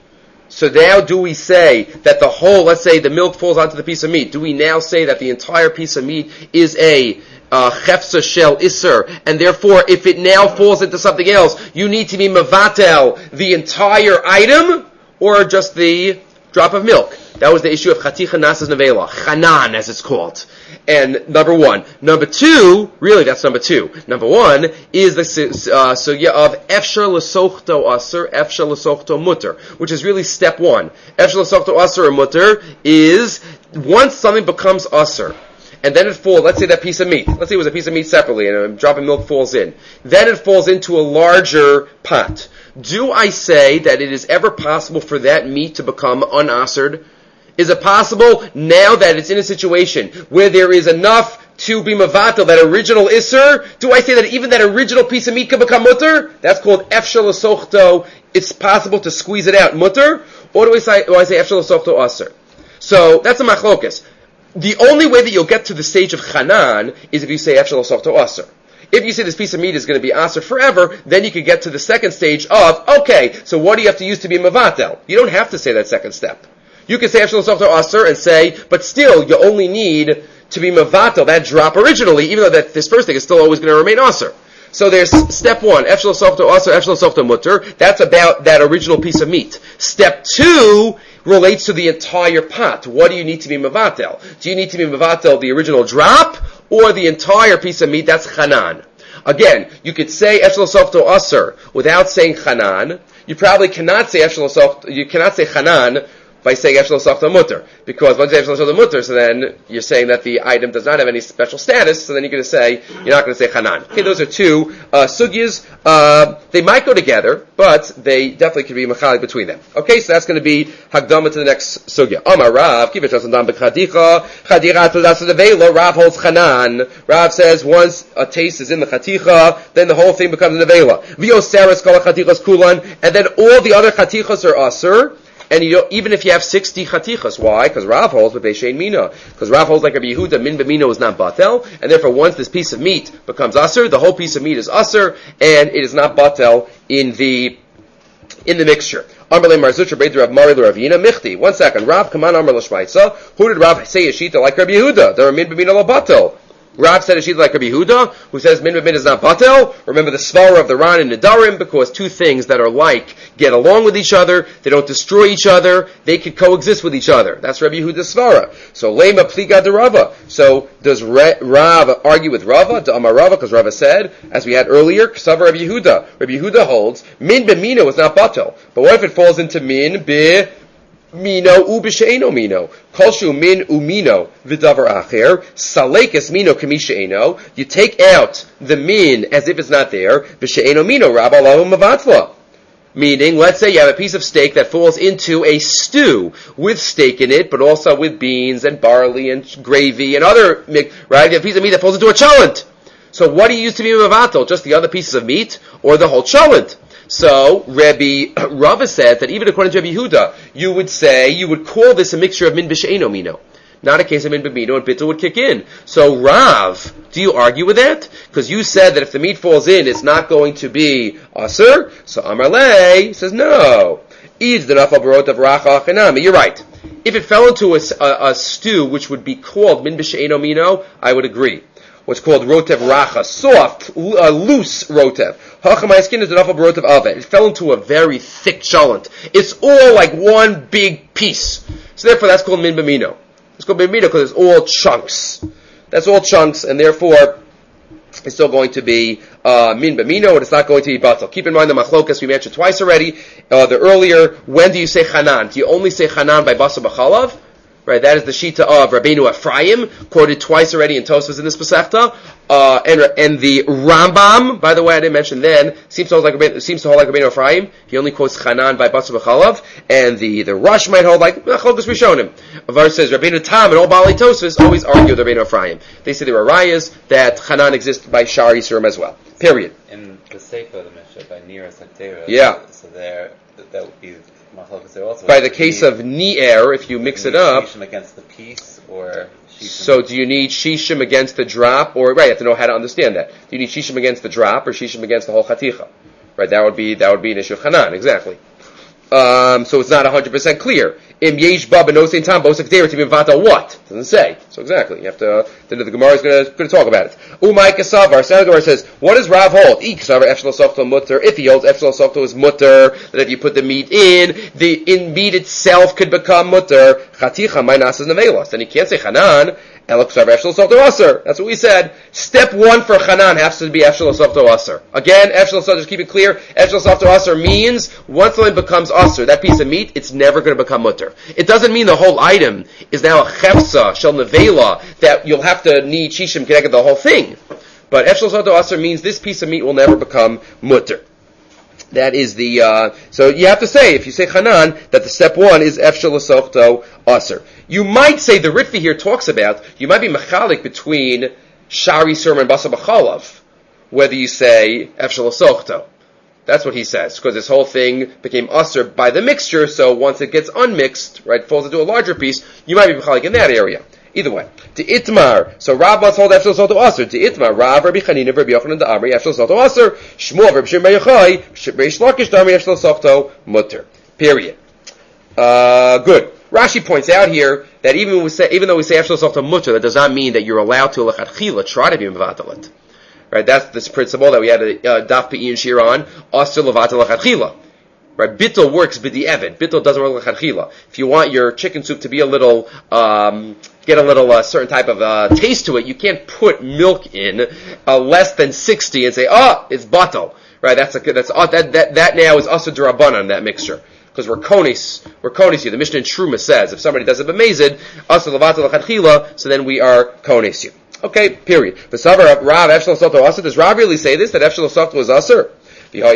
So now do we say that the whole, let's say the milk falls onto the piece of meat, do we now say that the entire piece of meat is a Uh, chefsa shel iser, and therefore, if it now falls into something else, you need to be mevatel the entire item, or just the drop of milk? That was the issue of chaticha nasas nevela, chanan, as it's called. And number one. Number two, really that's number two. Number one is the uh, sugya of efshar l'sochto aser, efshar l'sochto mutter, which is really step one. Efshar l'sochto aser or mutter is once something becomes aser, and then it falls, let's say that piece of meat, let's say it was a piece of meat separately, and a drop of milk falls in. Then it falls into a larger pot. Do I say that it is ever possible for that meat to become unasered? Is it possible, now that it's in a situation where there is enough to be mavatal, that original isser, do I say that even that original piece of meat can become mutter? That's called efshar l'sochto. It's possible to squeeze it out mutter? Or do I say, do I say efshar l'sochto aser? So, that's a machlokas. The only way that you'll get to the stage of chanan is if you say efshar l'sochto aser. If you say this piece of meat is going to be aser forever, then you could get to the second stage of, okay, so what do you have to use to be mavatel? You don't have to say that second step. You can say efshar l'sochto aser and say, but still, you only need to be mavatel, that drop originally, even though that this first thing is still always going to remain aser. So there's step one, Efshel Softo Aser, Efshel Softo Mutter. That's about that original piece of meat. Step two relates to the entire pot. What do you need to be mevatel? Do you need to be mevatel the original drop or the entire piece of meat? That's chanan. Again, you could say Efshel Softo Aser without saying chanan. You probably cannot say Efshel Softo, you cannot say chanan by saying Efshel Softo Mutter. Because once you say Efshel Softo Mutter, so then you're saying that the item does not have any special status, so then you're going to say, you're not going to say Hanan. Okay, those are two uh, sugyas. Uh, they might go together, but they definitely could be machalik between them. Okay, so that's going to be Hagdama to the next sugya. Amar Rav, Kivit Hasandam B'chadicha, Chadira Tudas Nevela, Rav holds Hanan. Rav says once a taste is in the Chaticha, then the whole thing becomes a Nevela. Vio Saras Kala Chatichas Kulan, and then all the other Chatichas are Aser. And you don't, even if you have sixty chatichas, why? Because Rav holds with Beishein Mina. Because Rav holds like Rabbi Yehuda, min b'mino is not batel, and therefore once this piece of meat becomes aser, the whole piece of meat is aser, and it is not batel in the in the mixture. Amar le Marzutra Beit Rav Mari le Ravina Michti. One second, Rav Kaman Amar l'Shmaitza. Who did Rav say Yeshita like Rabbi Yehuda? There are min b'mino lo batel. Rav said a sheet like Rabbi Yehuda, who says min b'min is not batel. Remember the svara of the Ran and Nedarim, because two things that are like get along with each other, they don't destroy each other, they could coexist with each other. That's Rabbi Yehuda's svara. So lema pliga de Rava. So does Re- Rav argue with Rava? De Amar Rava, because Rava said, as we had earlier, Ksavar Rabbi Yehuda. Rabbi Yehuda holds min b'mino is not batel. But what if it falls into min b Mino u b'she'eno mino. Kolshu min u mino v'davar acher. Salekes mino kamishe'eno. You take out the min as if it's not there. B'she'eno mino rabba lahu mavatla. Meaning, let's say you have a piece of steak that falls into a stew with steak in it, but also with beans and barley and gravy and other, right? You have a piece of meat that falls into a cholent. So what do you use to be mavatel? Just the other pieces of meat or the whole cholent? So, Rabbi Rava said that even according to Rabbi Yehuda, you would say, you would call this a mixture of min b'she'eno mino. Not a case of min b'mino, and bittul would kick in. So, Rav, do you argue with that? Because you said that if the meat falls in, it's not going to be aser. So, Amar Le says, no. You're right. If it fell into a, a, a stew, which would be called min b'she'eno mino, I would agree. What's called rotev racha, soft, uh, loose rotev. Hachamay is an awful rotev avet. It fell into a very thick cholent. It's all like one big piece. So therefore that's called min b'mino. It's called min b'mino because it's all chunks. That's all chunks, and therefore it's still going to be uh, min b'mino, and it's not going to be batal. Keep in mind the machlokas we mentioned twice already. Uh, the earlier, when do you say chanan? Do you only say chanan by basa b'chalav? Right, that is the shita of Rabbeinu Ephraim, quoted twice already in Tosfos in this Pesachta. Uh, and, and the Rambam, by the way, I didn't mention then, seems to hold like, seems to hold like Rabbeinu Ephraim. He only quotes Chanan by Basar B'chalav. And the, the Rush might hold like Chalokas Rishonim. A verse says, Rabbeinu Tam and all Baalei Tosfos always argue with Rabbeinu Ephraim. They say there are rayas that Chanan exists by Shari Surim as well. Period. In the Sefer of the Mishnah, by Nira Saktera, yeah. So there, that would be also by the case of ni'er, if you mix it up, shishim against the piece, or shishim. So do you need shishim against the drop, or right? You have to know how to understand that. Do you need shishim against the drop, or shishim against the whole chaticha? Right? That would be that would be an issue of chanan, exactly. Um, so it's not one hundred percent clear. Im yesh ba benosein tam bosek dera to be vata what? Doesn't say. So exactly, you have to. The, the Gemara is going to talk about it. Umay kasavar. So the Gemara says, what does Rav hold? I kasavar efshel softo mutter. If he holds efshel softo is mutter, that if you put the meat in, the in meat itself could become mutter. Chaticha my nasas nevelas. Then you can't say chanan. That's what we said. Step one for Chanan has to be Efshel Softo Aser. Again, Efshel Softo, just keep it clear, Efshel Softo Aser means once something becomes Aser, that piece of meat, it's never going to become mutter. It doesn't mean the whole item is now a Chefsa, Shel Nevela, that you'll have to need Shishim connected the whole thing. But Efshel Softo Aser means this piece of meat will never become mutter. That is the, uh, so you have to say, if you say Chanan, that the step one is Efshel Softo Aser. You might say the Ritvi here talks about, you might be mechalik between Shari Surim and Basa B'chalav, whether you say Efshel Softo. That's what he says, because this whole thing became Aser by the mixture, so once it gets unmixed, right, falls into a larger piece, you might be mechalik in that area. Either way. To Itmar, so Rav must hold Efshel Softo Aser. To Itmar, Rav, Rabbi Chanina, Rabbi Yochanan, the Amri, Efshel Softo Aser. Shmuel, Rabbi Shimon Bar Yochai, Reish Lakish, the Amri, Efshel Softo Mutter. Period. Uh, good. Rashi points out here that even we say, even though we say Efshel Softo Mutter, that does not mean that you're allowed to lechatchila try to be mevatalit. Right? That's this principle that we had a uh, daf pe'in shir on. Asr levatel lachatchila. Right? Bittul works b'di'evid. Bittul doesn't work lachatchila. If you want your chicken soup to be a little, um, get a little uh, certain type of uh, taste to it, you can't put milk in uh, less than sixty and say, oh, it's batal. Right? That's a good. That's uh, that that that now is asr d'rabbanan, that mixture. Because we're konis, we're konis you. The Mishnah in Truma says, if somebody does a b'mezid, asr levatel lachatchila, so then we are konis you. Okay, period. V'savar Rav Efshel Soto Asr. Does Rav really say this, that Efshel Soto was Asr? If you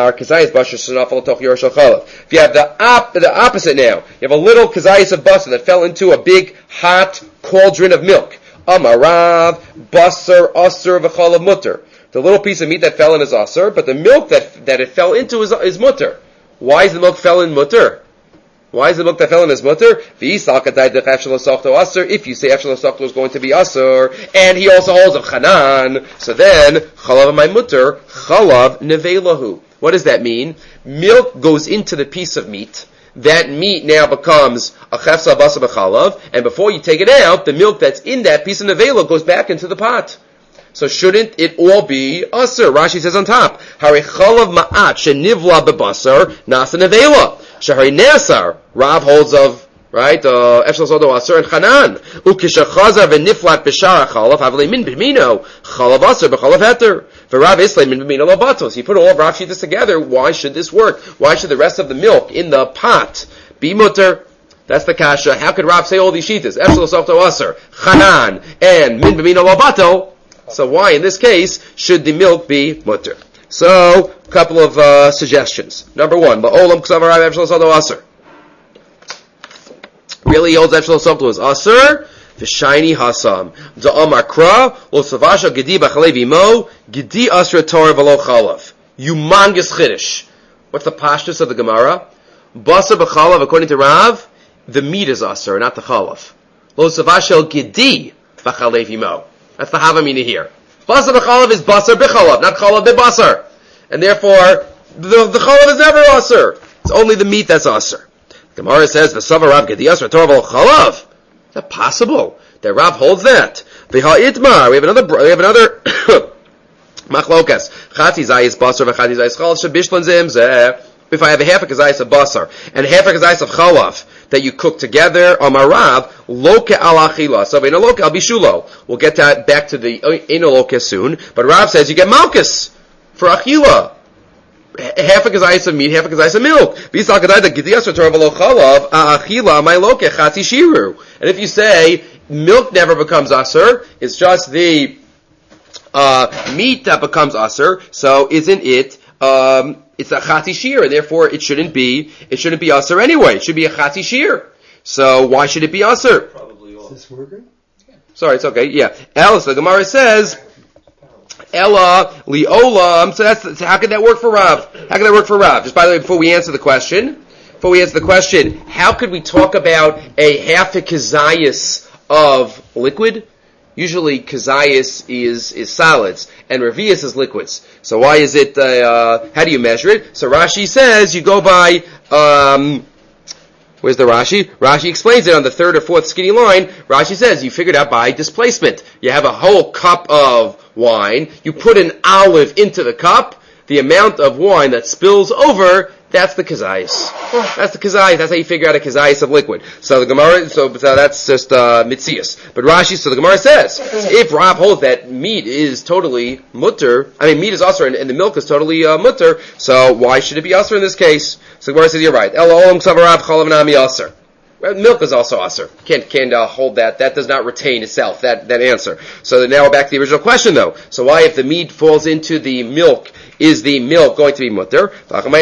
have the op- the opposite now, you have a little kazayis of basar that fell into a big hot cauldron of milk. Amarav basar asr v'chalav mutter. The little piece of meat that fell in is asr, but the milk that that it fell into is is mutter. Why is the milk fell in mutter? Why is the milk that fell in his mutter? If you say Efshel Softo is going to be asur, and he also holds of Chanan, so then chalav my mutter, chalav nevelahu. What does that mean? Milk goes into the piece of meat. That meat now becomes a chefsa basar b'chalav, and before you take it out, the milk that's in that piece of nevela goes back into the pot. So shouldn't it all be asur? Rashi says on top, Hari chalav ma'at shenivla bebasar nasa nevela. Shahari Nesar, Rav holds of, right, Efshel Soto Asur and Chanan. Ukishachazar v'niflat b'shara chalav, havle min b'mino, chalav asur b'chalav heter. V'Rav Islay min b'mino labatos. He put all of Rav Shitas together. Why should this work? Why should the rest of the milk in the pot be mutter? That's the kasha. How could Rav say all these Shitas? Efshel Soto Asur, Chanan, and min b'mino labato. So why, in this case, should the milk be mutter? So, a couple of uh, suggestions. Number one, Ba'olam K'sav Rav Efshel Soto Asur. Really, holds Efshel Soto was Asur, V'shayni Hasam. Da'amar Kra, L'savasha Gedi B'chalev Imo, Gedi Asra Torah V'lo Chalav. Humongous Chiddush. What's the pashtus of the Gemara? Basar B'chalav, according to Rav, the meat is Asur, not the Chalav. L'savasha Gedi B'chalev Imo. That's the Havamina here. Basar b'chalav is basar b'chalav, not chalav b'basar. And therefore, the, the chalav is never asar. It's only the meat that's asar. Gemara says, V'savar Rav gedi asar torah v'lo chalav. Is that possible? That Rav holds that. V'ha itmar. We have another, we have another, machlokas. Chati zayis basar v'chati zayis chalav shabishlan zeh. If I have a half a kazayis of basar and half a kazayis of chalav that you cook together, amarav loke al achila. So in a loke al bishulo. We'll get that back to the in a loke soon. But Rav says you get malchus for achila. Half a kazayis of meat, half a kazayis of milk. Bisal kadayda gidiyas v'torah v'lo chalav achila my loke chati shiru. And if you say milk never becomes aser, it's just the uh, meat that becomes aser. So isn't it? Um, It's a chati shir, and therefore it shouldn't be, it shouldn't be aser anyway. It should be a chati shir. So why should it be aser? Probably all. Is this working? Sorry, it's okay, yeah. Ella, so the Gemara says, Ella, liolam, so that's, so how could that work for Rav? How could that work for Rav? Just by the way, before we answer the question, before we answer the question, how could we talk about a half a kazayas of liquid? Usually, kazayas is, is solids, and revius is liquids. So why is it, uh, uh, how do you measure it? So Rashi says, you go by, um, where's the Rashi? Rashi explains it on the third or fourth skinny line. Rashi says, you figured out by displacement. You have a whole cup of wine, you put an olive into the cup, the amount of wine that spills over, that's the kazayas. That's the kazayas. That's how you figure out a kazayas of liquid. So the Gemara, so, so that's just uh, mitzias. But Rashi, so the Gemara says, if Rav holds that meat is totally mutter, I mean meat is asr and, and the milk is totally uh, mutter, so why should it be asr in this case? So the Gemara says, you're right. El olam k'sav Rav chalav nami asr. Milk is also asr. Can't, can't uh, hold that. That does not retain itself, that, that answer. So now we're back to the original question though. So why if the meat falls into the milk, is the milk going to be mutter?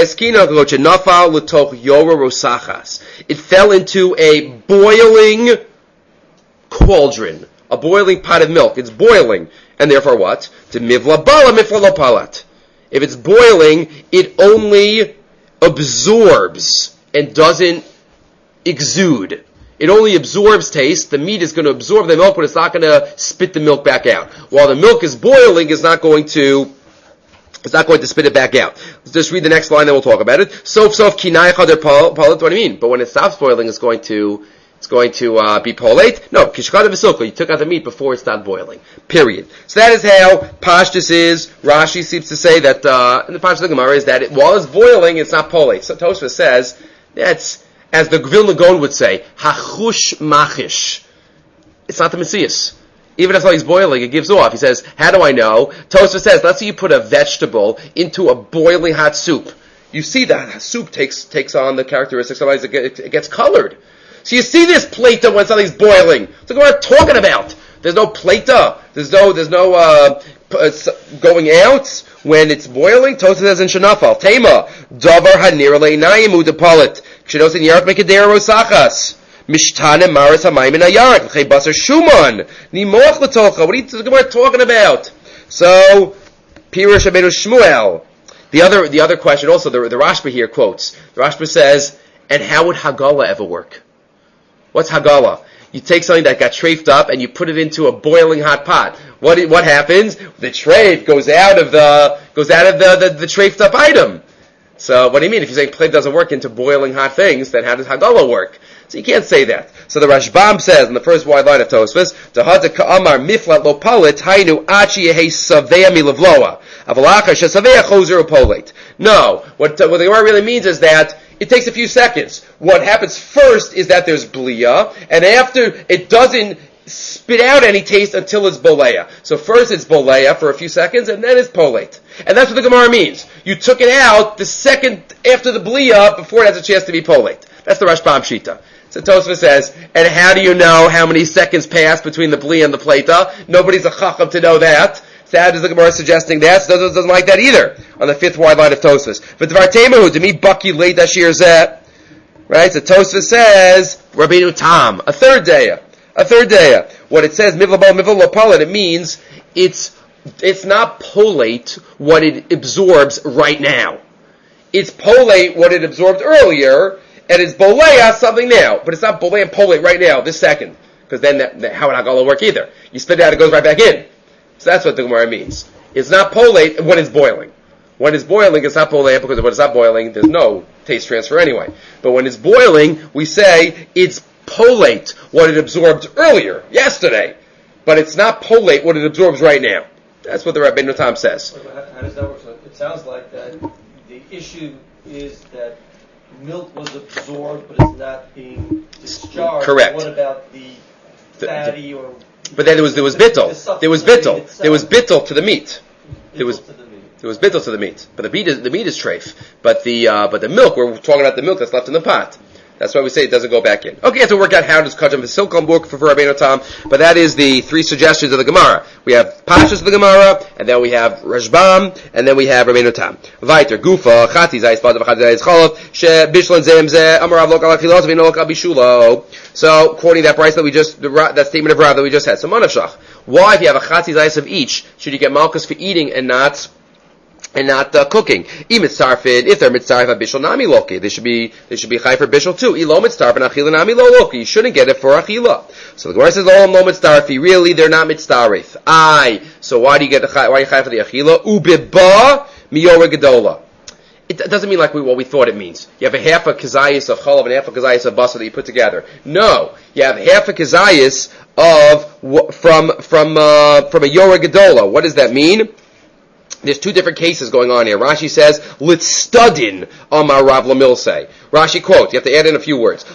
It fell into a boiling cauldron, a boiling pot of milk. It's boiling, and therefore what? To mivla bala mifla palat. If it's boiling, it only absorbs and doesn't exude. It only absorbs taste. The meat is going to absorb the milk, but it's not going to spit the milk back out. While the milk is boiling, it's not going to It's not going to spit it back out. Let's just read the next line, then we'll talk about it. Sof sof kinai chader palat. What do I mean? But when it stops boiling, it's going to It's going to uh, be polate. No, kishkada v'silka. You took out the meat before it stopped boiling. Period. So that is how Pashtus is. Rashi seems to say that, uh, in the Pashtus of the Gemara is that it, while it's boiling, it's not polate. So Tosfos says, that's, as the Vilna Gaon would say, hachush machish. It's not the Messias. Even if he's boiling, it gives off. He says, how do I know? Tosfos says, let's say you put a vegetable into a boiling hot soup. You see that soup takes takes on the characteristics, otherwise it, get, it gets colored. So you see this plata when something's boiling. So what we're talking about. There's no plata. There's no there's no uh, going out when it's boiling. Tosfos says in Shanafal, Tema davar hanir leinayim udepalit. Kshenos in yark mekadera rosachas. Mishtane maris hamayim in ayark. L'chei basar shuman. Nimoch l'tocha. What are you talking about? So, Pirush Rabbeinu Shmuel. The other, the other question also, the, the Rashba here quotes, the Rashba says, and how would Hagala ever work? What's Hagala? You take something that got trafed up and you put it into a boiling hot pot. What, what happens? The trafe goes out of the, goes out of the, the, the trafed up item. So, what do you mean? If you say plate doesn't work into boiling hot things, then how does Hagala work? So you can't say that. So the Rashbam says in the first wide line of Tosfos, "Tahata ka'amar miflat lo palit hainu achi yehi savea milavloa avalacha shesavea chozer upolit." No, what uh, what the Gemara really means is that it takes a few seconds. What happens first is that there's blia, and after it doesn't spit out any taste until it's bolea. So first it's bolea for a few seconds, and then it's polate. And that's what the Gemara means. You took it out the second after the blia before it has a chance to be polate. That's the Rashbam Shita. So Tosfos says, and how do you know how many seconds pass between the bli and the plata? Nobody's a chacham to know that. So how does the Gemara suggesting that? So doesn't, doesn't like that either on the fifth wide line of Tosfos. But Dvar Temahu, to me, Baki late Ashir Zeh. Right? So Tosfos says, Rabbeinu Tam, a third day. A third day. What it says, Mivlabo Mivlo Polit, it means it's, it's not polate what it absorbs right now. It's polate what it absorbed earlier, and it's bolea something now, but it's not bolea and polate right now, this second, because then that, that, how would Hagala work either? You spit it out, it goes right back in. So that's what the Gemara means. It's not polate when it's boiling. When it's boiling, it's not polate because when it's not boiling, there's no taste transfer anyway. But when it's boiling, we say it's polate what it absorbed earlier, yesterday, but it's not polate what it absorbs right now. That's what the Rabbeinu Tam says. How does that work? So it sounds like that the issue is that milk was absorbed, but it's not being discharged. Correct. What about the fatty or? But then there was there was bittul. There was bittul. There was bittul to the meat. There was there was bittul to the meat. But the meat is the meat is treif. But the uh, but the milk, we're talking about the milk that's left in the pot. That's why we say it doesn't go back in. Okay, you have to work out how does kacham v'silkam work for Rabbeinu Tam, but that is the three suggestions of the Gemara. We have Pashas of the Gemara, and then we have Rashbam, and then we have Rabbeinu Tam. Vayter gufa chati zayis badav chati zayis chalav she bishlan zem zeh amarav lo kal achilot v'ino lo kal bishulo. So, quoting that price that we just the, that statement of Rav that we just had. So manavshach. Why, if you have a chati zayis of each, should you get malchus for eating and not? And not uh, cooking. If they're mitzarfin bishul nami loki, they should be they should be chai for bishul too. Ilo mitzarfin achila nami lo loki. You shouldn't get it for achila. So the Gemara says, "Oh, no mitzarfi." Really, they're not mitzarif. Aye. So why do you get the chai? Why are you chai for the achila? Ubiba miyora gedola. It doesn't mean like we, what we thought it means. You have a half a kazayis of chalav and half a kazayis of basar that you put together. No, you have half a kazayis of from from uh, from a yora gedola. What does that mean? There's two different cases going on here. Rashi says, "Litstudin amar Rav Lamilsei." Rashi quotes. You have to add in a few words.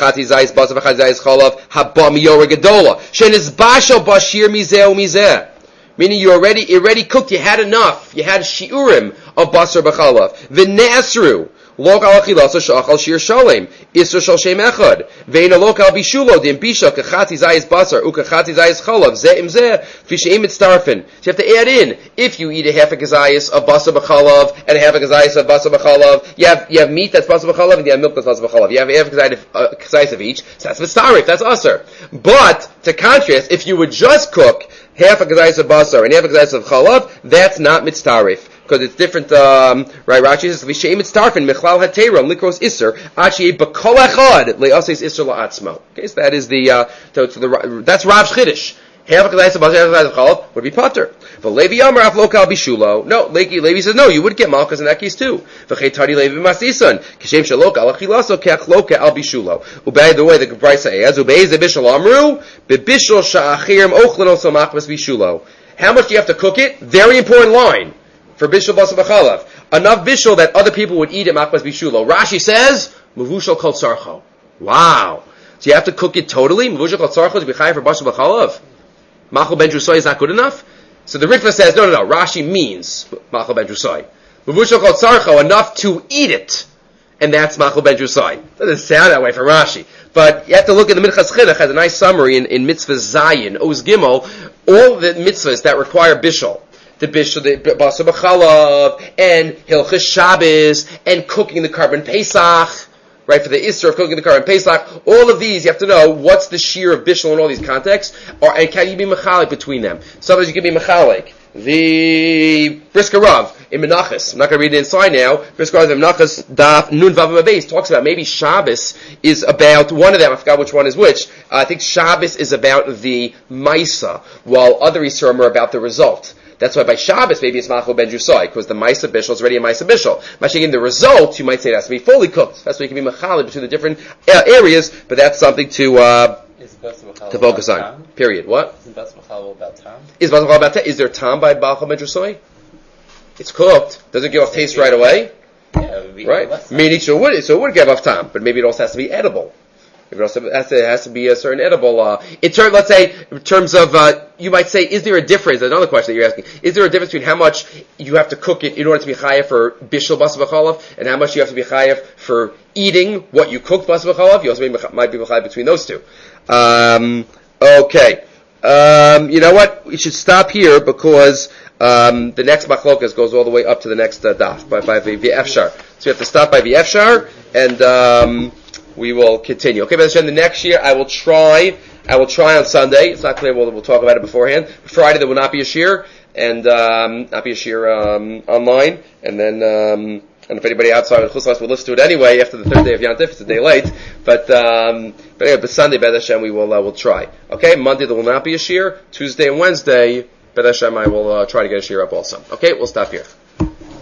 Meaning you already you already cooked. You had enough. You had shiurim of basar b'chalav. V'ne'asru lo kal achilasa shachal shir shalem isur shal shem echad ve'ina lo kal bishulo dim bisha kachati zayis basar ukachati zayis chalav zeh im zeh fisheim mitzdarfin. So you have to add in, if you eat a half a kazayis of basar b'chalav and a half a kazayis of basar b'chalav, you have you have meat that's basar b'chalav and you have milk that's basar b'chalav. You have half a kazayis of, uh, kazayis of each. So that's mitzarif. That's usher. But to contrast, if you would just cook half a kazayis of basar and half a kazayis of chalav, that's not mitzarif. Because it's different, um, right? Rashi says, "V'sheim mitzarfin mechlal hateiram likros iser achi b'kol echad le'aseis iser la'atzmo." Okay, so that is the uh, so, so the that's Rav's chiddush. half a kadaisa basar, half a kadaisa chalov would be pater. Levi Amar Aflokal Bishulo. No, Levi, Levi says no. You would get malchus in that case too. V'chetari Levi Masisan Kishem Shalok Al Achilaso Keachloka Al Bishulo. Ubay the way the Brisa is Ubay the Bishul Amru Bebishul Sha'achirim Ochlin Also Machmas Bishulo. How much do you have to cook it? Very important line for Bishul Basar B'chalav. Enough Bishul that other people would eat at Machmas Bishulo. Rashi says Mavushal Kol Tzarcho. Wow. So you have to cook it totally. Mavushal Kol Tzarcho to be chayav for Basar B'chalav. Machal Ben Drusai is not good enough. So the Ritva says, no, no, no, Rashi means Machal Ben Drusai. Mavushal Kol Tzarcho, enough to eat it. And that's Machal Ben Drusai. Doesn't sound that way for Rashi. But you have to look at the Minchas Chinuch, has a nice summary in, in Mitzvah Zayin, Oz Gimel, all the mitzvahs that require Bishul. The Bishul, the Basar B'chalav, and Hilchas Shabbos, and cooking the Karban Pesach, right, for the Isser of cooking the Karban Pesach. All of these, you have to know what's the shear of Bishul in all these contexts, or, and can you be mechalik between them? Sometimes you can be mechalik. The Brisker Rav in Menachos, I'm not going to read it inside now. Brisker Rav in Menachos, Daf Nun Vav Beis talks about maybe Shabbos is about one of them. I forgot which one is which. Uh, I think Shabbos is about the Maisa, while other Yisurim are about the result. That's why by Shabbos maybe it's Machal Ben Drusai, because the Maisa Bishul is already a Maisa Bishul. Mashing the result, you might say it has to be fully cooked. That's why you can be Machal between the different uh, areas, but that's something to uh, to focus on. Tam? Period. What? Isn't Basar B'chalav about Tam? Is Basar B'chalav about Tam? Is there Tam by Machal Ben Drusai? It's cooked. Doesn't give off taste right away. Yeah, it would be right? Meaning, so it would, so it would give off Tam, but maybe it also has to be edible. It also has to, it has to be a certain edible. Uh, in terms, let's say, in terms of, uh, you might say, is there a difference? Another question that you're asking: is there a difference between how much you have to cook it in order to be chayav for bishul basar b'chalav, and how much you have to be chayav for eating what you cooked basar b'chalav? You also might be chayav between those two. Um, okay, um, you know what? We should stop here because um, the next machlokas goes all the way up to the next uh, daf by by the Efshar. So you have to stop by the Efshar and. Um, We will continue. Okay, B'ezras Hashem, the next year I will try, I will try on Sunday. It's not clear, we'll, we'll talk about it beforehand. Friday there will not be a shir, and, um, not be a shir, um, online, and then, um, and if anybody outside of Chuslas will listen to it anyway after the third day of Yom Tif, it's a day late, but, um, but anyway, but Sunday, B'ezras Hashem, we will, uh, will try. Okay, Monday there will not be a shir, Tuesday and Wednesday, B'ezras Hashem, I will, uh, try to get a shir up also. Okay, we'll stop here.